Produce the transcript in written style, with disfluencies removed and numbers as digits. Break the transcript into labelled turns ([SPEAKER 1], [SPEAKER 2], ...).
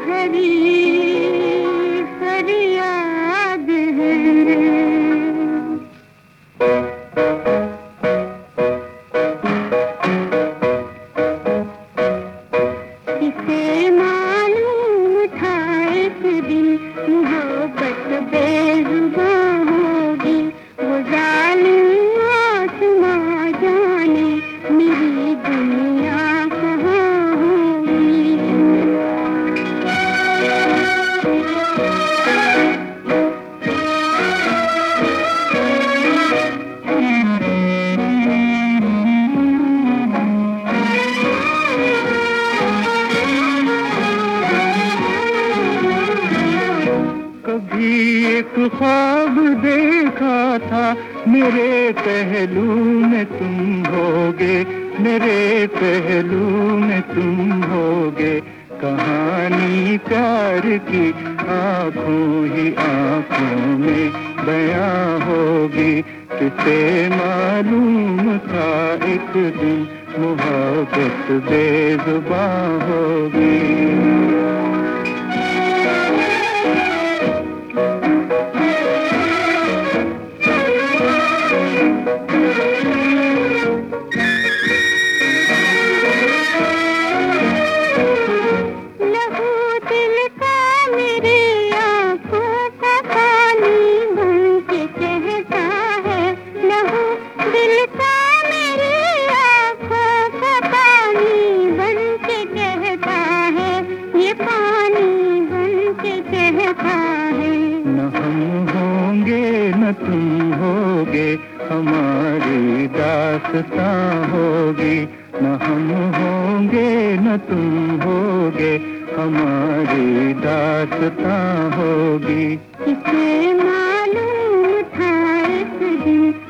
[SPEAKER 1] भरी फरियाद है। इसे मालूम था एक दिन मोहब्बत बेजुबान होगी, वो जालिम आसमां जाने मेरी दुनिया कहाँ होगी।
[SPEAKER 2] कभी एक ख्वाब देखा था, मेरे पहलू में तुम होगे, मेरे पहलू में तुम होगे। कहानी प्यार की आँखों ही आँखों में बयां होगी। किसे मालूम था एक दिन मोहब्बत बेजुबां होगी। न हम होंगे न तुम होगे, हमारी दास्तां होगी। न हम होंगे न तुम होगे, हमारी दास्तां होगी।
[SPEAKER 1] इसे मालूम था एक दिन